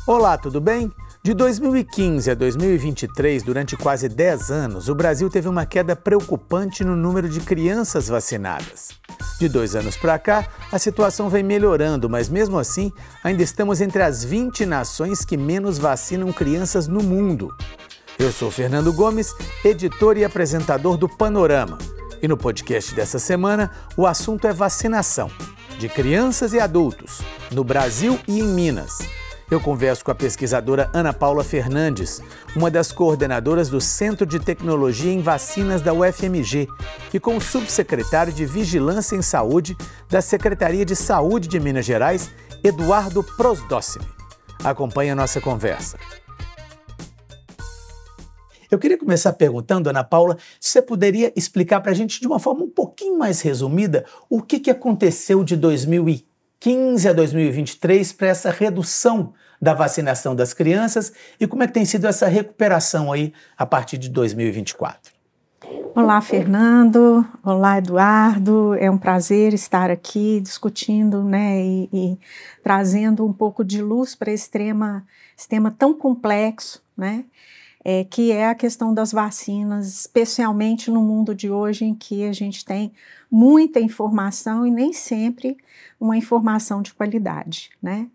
Olá, tudo bem? De 2015 a 2023, durante quase 10 anos, o Brasil teve uma queda preocupante no número de crianças vacinadas. De 2 anos para cá, a situação vem melhorando, mas mesmo assim, ainda estamos entre as 20 nações que menos vacinam crianças no mundo. Eu sou Fernando Gomes, editor e apresentador do Panorama. E no podcast dessa semana, o assunto é vacinação de crianças e adultos, no Brasil e em Minas. Eu converso com a pesquisadora Ana Paula Fernandes, uma das coordenadoras do Centro de Tecnologia em Vacinas da UFMG, e com o subsecretário de Vigilância em Saúde da Secretaria de Saúde de Minas Gerais, Eduardo Prosdócime. Acompanhe a nossa conversa. Eu queria começar perguntando, Ana Paula, se você poderia explicar para a gente de uma forma um pouquinho mais resumida o que aconteceu de 2015 a 2023 para essa redução da vacinação das crianças e como é que tem sido essa recuperação aí a partir de 2024. Olá, Fernando. Olá, Eduardo. É um prazer estar aqui discutindo, e trazendo um pouco de luz para esse tema tão complexo, que é a questão das vacinas, especialmente no mundo de hoje em que a gente tem muita informação e nem sempre uma informação de qualidade,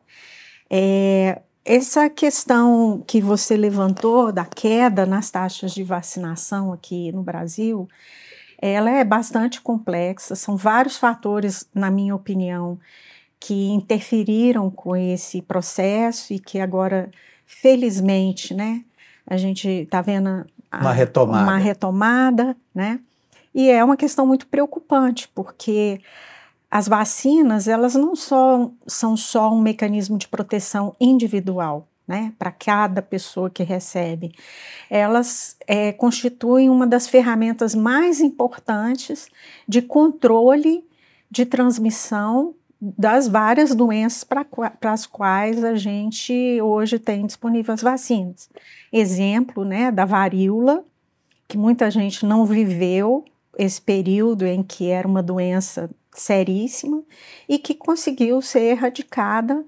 Essa questão que você levantou da queda nas taxas de vacinação aqui no Brasil, ela é bastante complexa, são vários fatores, na minha opinião, que interferiram com esse processo e que agora, felizmente, a gente está vendo uma retomada, E é uma questão muito preocupante, porque as vacinas, elas não são só um mecanismo de proteção individual, para cada pessoa que recebe. Elas constituem uma das ferramentas mais importantes de controle de transmissão das várias doenças para as quais a gente hoje tem disponível as vacinas. Exemplo, da varíola, que muita gente não viveu esse período em que era uma doença seríssima e que conseguiu ser erradicada,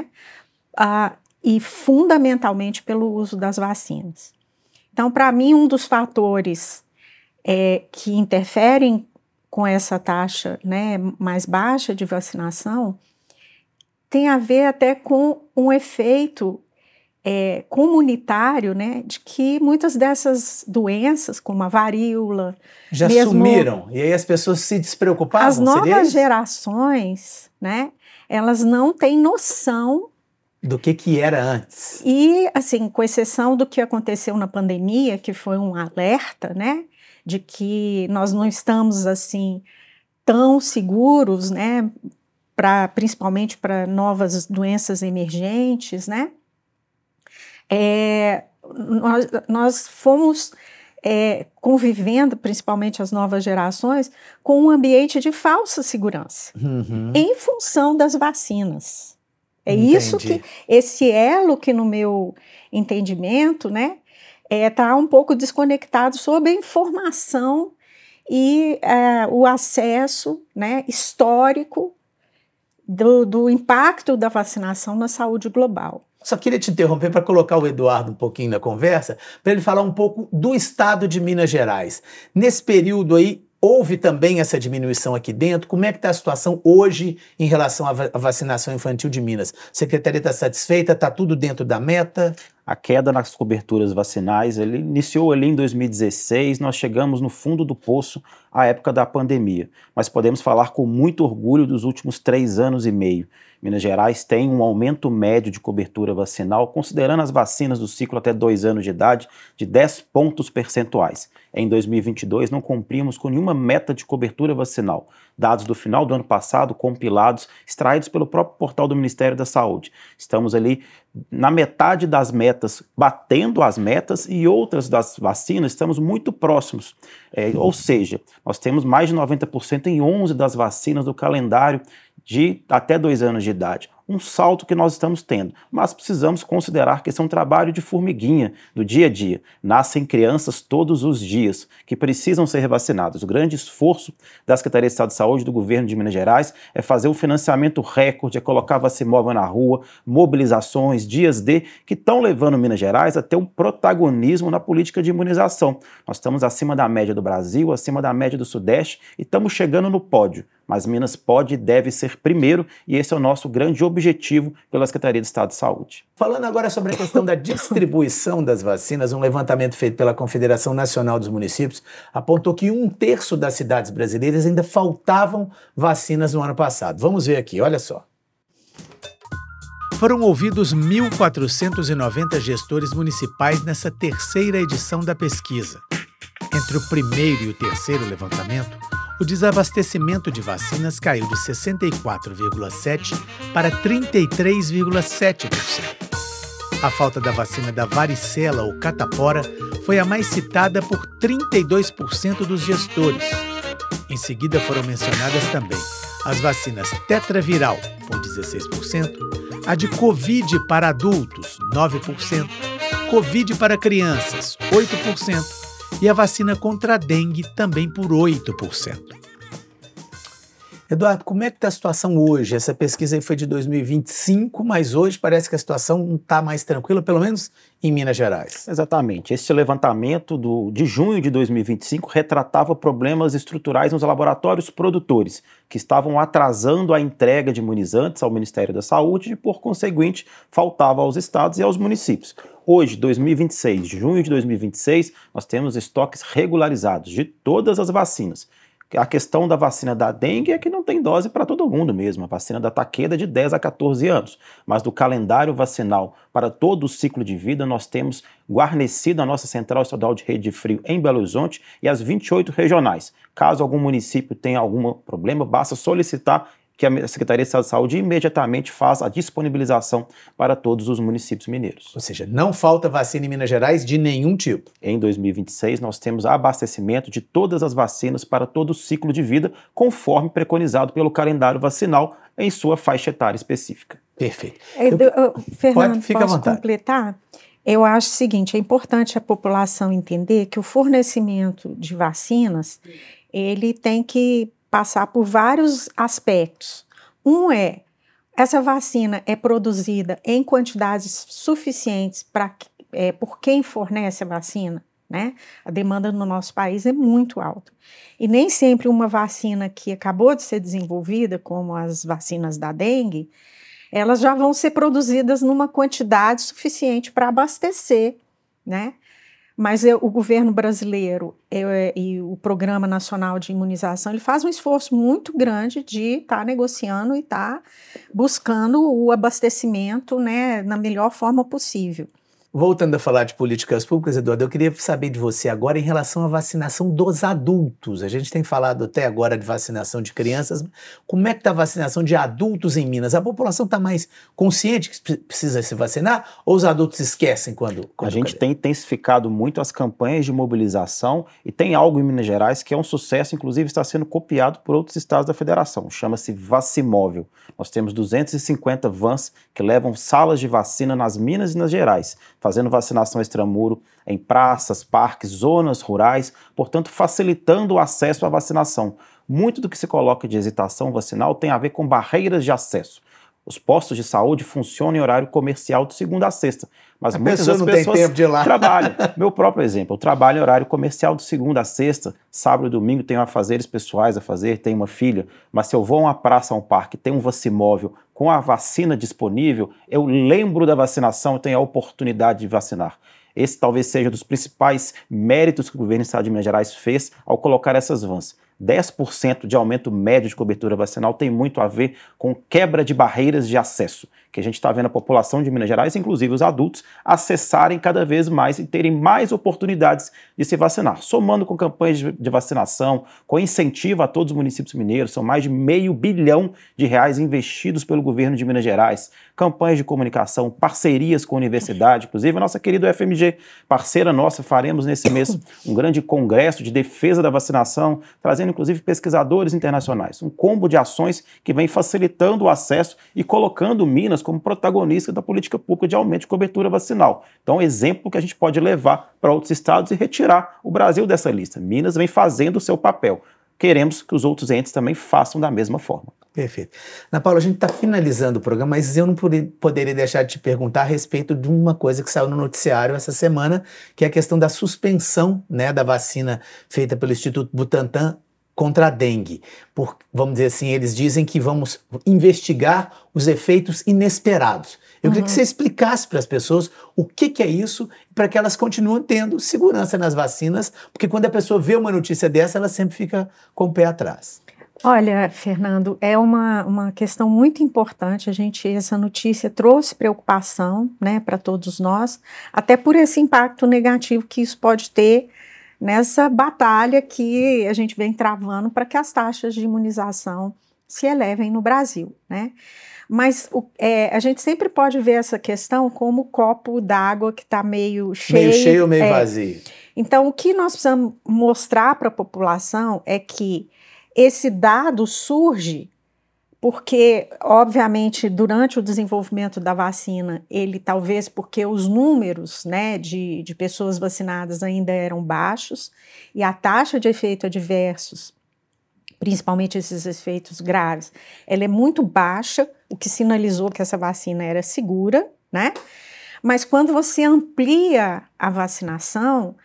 e fundamentalmente pelo uso das vacinas. Então, para mim, um dos fatores que interferem com essa taxa mais baixa de vacinação, tem a ver até com um efeito comunitário, de que muitas dessas doenças, como a varíola... Já sumiram, e aí as pessoas se despreocupavam? As novas gerações, elas não têm noção do que era antes. E, assim, com exceção do que aconteceu na pandemia, que foi um alerta, de que nós não estamos, assim, tão seguros, principalmente para novas doenças emergentes, nós fomos convivendo, principalmente as novas gerações, com um ambiente de falsa segurança, em função das vacinas. Entendi. Isso que, esse elo que no meu entendimento, está um pouco desconectado sobre a informação e o acesso histórico do impacto da vacinação na saúde global. Só queria te interromper para colocar o Eduardo um pouquinho na conversa, para ele falar um pouco do estado de Minas Gerais. Nesse período aí, houve também essa diminuição aqui dentro? Como é que está a situação hoje em relação à vacinação infantil de Minas? A Secretaria está satisfeita? Está tudo dentro da meta? A queda nas coberturas vacinais ele iniciou ali em 2016, nós chegamos no fundo do poço à época da pandemia, mas podemos falar com muito orgulho dos últimos 3 anos e meio. Minas Gerais tem um aumento médio de cobertura vacinal, considerando as vacinas do ciclo até 2 anos de idade, de 10 pontos percentuais. Em 2022, não cumprimos com nenhuma meta de cobertura vacinal. Dados do final do ano passado, compilados, extraídos pelo próprio portal do Ministério da Saúde. Estamos ali na metade das metas, batendo as metas, e outras das vacinas estamos muito próximos. Ou seja, nós temos mais de 90% em 11 das vacinas do calendário de até 2 anos de idade. um salto que nós estamos tendo, mas precisamos considerar que esse é um trabalho de formiguinha, do dia a dia. Nascem crianças todos os dias que precisam ser vacinadas. O grande esforço da Secretaria de Estado de Saúde do governo de Minas Gerais é fazer o financiamento recorde, é colocar vacimóvel na rua, mobilizações, dias D, que estão levando Minas Gerais a ter um protagonismo na política de imunização. Nós estamos acima da média do Brasil, acima da média do Sudeste e estamos chegando no pódio. Mas Minas pode e deve ser primeiro, e esse é o nosso grande objetivo pela Secretaria de Estado de Saúde. Falando agora sobre a questão da distribuição das vacinas, um levantamento feito pela Confederação Nacional dos Municípios apontou que 1/3 das cidades brasileiras ainda faltavam vacinas no ano passado. Vamos ver aqui, olha só. Foram ouvidos 1.490 gestores municipais nessa terceira edição da pesquisa. Entre o primeiro e o terceiro levantamento, o desabastecimento de vacinas caiu de 64,7% para 33,7%. A falta da vacina da varicela ou catapora foi a mais citada por 32% dos gestores. Em seguida foram mencionadas também as vacinas tetraviral, por 16%, a de Covid para adultos, 9%, Covid para crianças, 8%, e a vacina contra a dengue também por 8%. Eduardo, como é que está a situação hoje? Essa pesquisa aí foi de 2025, mas hoje parece que a situação não está mais tranquila, pelo menos em Minas Gerais. Exatamente. Esse levantamento de junho de 2025 retratava problemas estruturais nos laboratórios produtores, que estavam atrasando a entrega de imunizantes ao Ministério da Saúde e, por conseguinte, faltava aos estados e aos municípios. Hoje, 2026, junho de 2026, nós temos estoques regularizados de todas as vacinas. A questão da vacina da dengue é que não tem dose para todo mundo mesmo. A vacina da Takeda é de 10 a 14 anos. Mas do calendário vacinal para todo o ciclo de vida, nós temos guarnecido a nossa Central Estadual de Rede de Frio em Belo Horizonte e as 28 regionais. Caso algum município tenha algum problema, basta solicitar que a Secretaria de Estado de Saúde imediatamente faz a disponibilização para todos os municípios mineiros. Ou seja, não falta vacina em Minas Gerais de nenhum tipo. Em 2026, nós temos abastecimento de todas as vacinas para todo o ciclo de vida, conforme preconizado pelo calendário vacinal em sua faixa etária específica. Perfeito. Fernando, posso completar? Eu acho o seguinte, é importante a população entender que o fornecimento de vacinas, ele tem que passar por vários aspectos. Um essa vacina é produzida em quantidades suficientes por quem fornece a vacina, né? A demanda no nosso país é muito alta. E nem sempre uma vacina que acabou de ser desenvolvida, como as vacinas da dengue, elas já vão ser produzidas numa quantidade suficiente para abastecer, né? Mas o governo brasileiro e o Programa Nacional de Imunização, ele faz um esforço muito grande de estar negociando e estar buscando o abastecimento, né, na melhor forma possível. Voltando a falar de políticas públicas, Eduardo, eu queria saber de você agora em relação à vacinação dos adultos. A gente tem falado até agora de vacinação de crianças. Como é que está a vacinação de adultos em Minas? A população está mais consciente que precisa se vacinar ou os adultos esquecem quando a gente tem intensificado muito as campanhas de mobilização e tem algo em Minas Gerais que é um sucesso, inclusive está sendo copiado por outros estados da federação. Chama-se Vacimóvel. Nós temos 250 vans que levam salas de vacina nas Minas e nas Gerais, fazendo vacinação extramuro em praças, parques, zonas rurais, portanto facilitando o acesso à vacinação. Muito do que se coloca de hesitação vacinal tem a ver com barreiras de acesso. Os postos de saúde funcionam em horário comercial de segunda a sexta, mas muitas das pessoas trabalham. Meu próprio exemplo, eu trabalho em horário comercial de segunda a sexta, sábado e domingo tenho afazeres pessoais a fazer, tenho uma filha, mas se eu vou a uma praça, a um parque, tem um vacimóvel com a vacina disponível, eu lembro da vacinação e tenho a oportunidade de vacinar. Esse talvez seja um dos principais méritos que o governo do Estado de Minas Gerais fez ao colocar essas vans. 10% de aumento médio de cobertura vacinal tem muito a ver com quebra de barreiras de acesso, que a gente está vendo a população de Minas Gerais, inclusive os adultos, acessarem cada vez mais e terem mais oportunidades de se vacinar. Somando com campanhas de vacinação, com incentivo a todos os municípios mineiros, são mais de R$500 bilhão investidos pelo governo de Minas Gerais, campanhas de comunicação, parcerias com a universidade, inclusive a nossa querida UFMG, parceira nossa, faremos nesse mês um grande congresso de defesa da vacinação, trazendo trazendo inclusive pesquisadores internacionais. Um combo de ações que vem facilitando o acesso e colocando Minas como protagonista da política pública de aumento de cobertura vacinal. Então, exemplo que a gente pode levar para outros estados e retirar o Brasil dessa lista. Minas vem fazendo o seu papel. Queremos que os outros entes também façam da mesma forma. Perfeito. Ana Paula, a gente está finalizando o programa, mas eu não poderia deixar de te perguntar a respeito de uma coisa que saiu no noticiário essa semana, que é a questão da suspensão, né, da vacina feita pelo Instituto Butantan contra a dengue. Vamos dizer assim, eles dizem que vamos investigar os efeitos inesperados. Eu queria que você explicasse para as pessoas o que é isso, para que elas continuem tendo segurança nas vacinas, porque quando a pessoa vê uma notícia dessa, ela sempre fica com o pé atrás. Olha, Fernando, é uma questão muito importante. Essa notícia trouxe preocupação, né, para todos nós, até por esse impacto negativo que isso pode ter nessa batalha que a gente vem travando para que as taxas de imunização se elevem no Brasil, né? Mas a gente sempre pode ver essa questão como o copo d'água que está meio cheio. Meio cheio ou meio vazio. Então, o que nós precisamos mostrar para a população é que esse dado surge porque, obviamente, durante o desenvolvimento da vacina, ele talvez porque os números, né, de pessoas vacinadas ainda eram baixos e a taxa de efeitos adversos, principalmente esses efeitos graves, ela é muito baixa, o que sinalizou que essa vacina era segura, né? Mas quando você amplia a vacinação,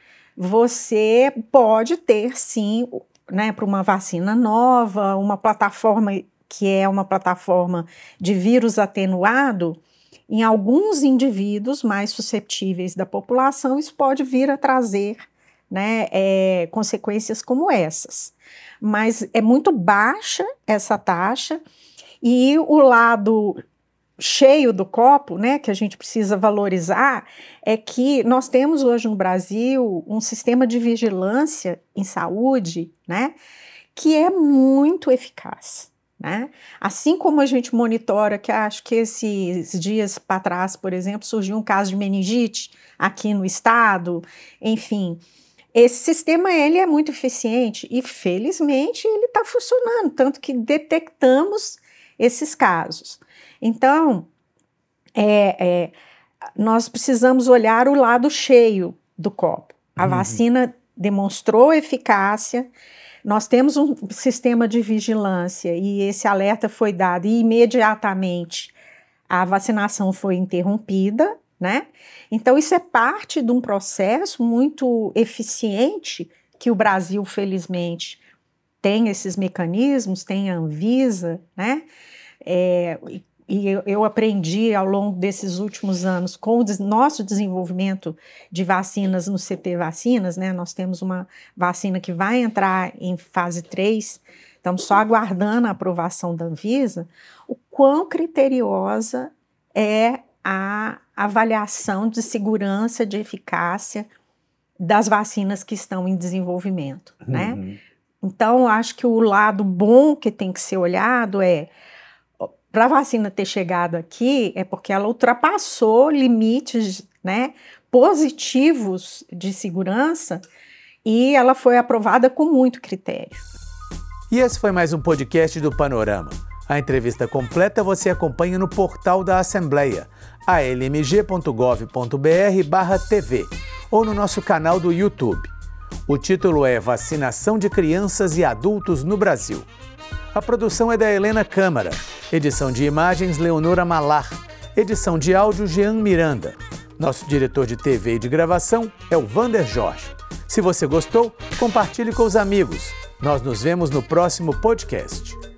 você pode ter, sim, né, para uma vacina nova, uma plataforma que é uma plataforma de vírus atenuado, em alguns indivíduos mais suscetíveis da população, isso pode vir a trazer, né, consequências como essas. Mas é muito baixa essa taxa e o lado cheio do copo, né, que a gente precisa valorizar, é que nós temos hoje no Brasil um sistema de vigilância em saúde, né, que é muito eficaz, né? Assim como a gente monitora, que acho que esses dias para trás, por exemplo, surgiu um caso de meningite aqui no estado, enfim, esse sistema ele é muito eficiente e felizmente ele está funcionando, tanto que detectamos esses casos. Então, nós precisamos olhar o lado cheio do copo. A vacina demonstrou eficácia, nós temos um sistema de vigilância e esse alerta foi dado e imediatamente a vacinação foi interrompida, né? Então, isso é parte de um processo muito eficiente que o Brasil, felizmente, tem esses mecanismos, tem a Anvisa, né? E eu aprendi ao longo desses últimos anos com o nosso desenvolvimento de vacinas no CP Vacinas, né? Nós temos uma vacina que vai entrar em fase 3, estamos só aguardando a aprovação da Anvisa, o quão criteriosa é a avaliação de segurança, de eficácia das vacinas que estão em desenvolvimento, né? Então, acho que o lado bom que tem que ser olhado para a vacina ter chegado aqui, é porque ela ultrapassou limites, né, positivos de segurança e ela foi aprovada com muito critério. E esse foi mais um podcast do Panorama. A entrevista completa você acompanha no portal da Assembleia, almg.gov.br/TV, ou no nosso canal do YouTube. O título é Vacinação de Crianças e Adultos no Brasil. A produção é da Helena Câmara, edição de imagens Leonora Malar, edição de áudio Jean Miranda. Nosso diretor de TV e de gravação é o Vander Jorge. Se você gostou, compartilhe com os amigos. Nós nos vemos no próximo podcast.